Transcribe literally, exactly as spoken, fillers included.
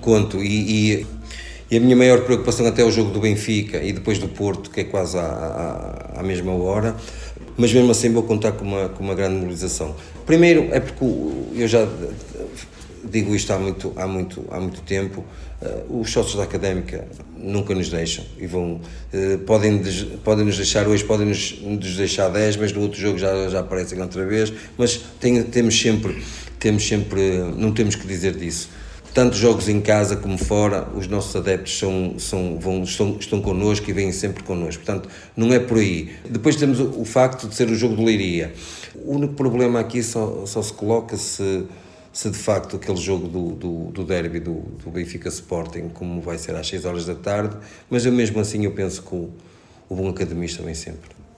conto e, e, e a minha maior preocupação até é o jogo do Benfica e depois do Porto, que é quase à, à, à mesma hora, mas mesmo assim vou contar com uma, com uma grande mobilização. Primeiro é porque eu já digo isto há muito, há muito, há muito tempo, uh, os sócios da Académica nunca nos deixam e vão, uh, podem, podem nos deixar hoje, podem nos, nos deixar dez, mas no outro jogo já, já aparecem outra vez, mas tem, temos sempre, temos sempre, não temos que dizer disso. Tanto jogos em casa como fora, os nossos adeptos são, são, vão, estão, estão connosco e vêm sempre connosco, portanto não é por aí. Depois temos o, o facto de ser o jogo de Leiria. O único problema aqui só, só se coloca se se de facto aquele jogo do, do, do derby do, do Benfica Sporting, como vai ser às seis horas da tarde, mas eu mesmo assim eu penso que o, o bom academista vem sempre.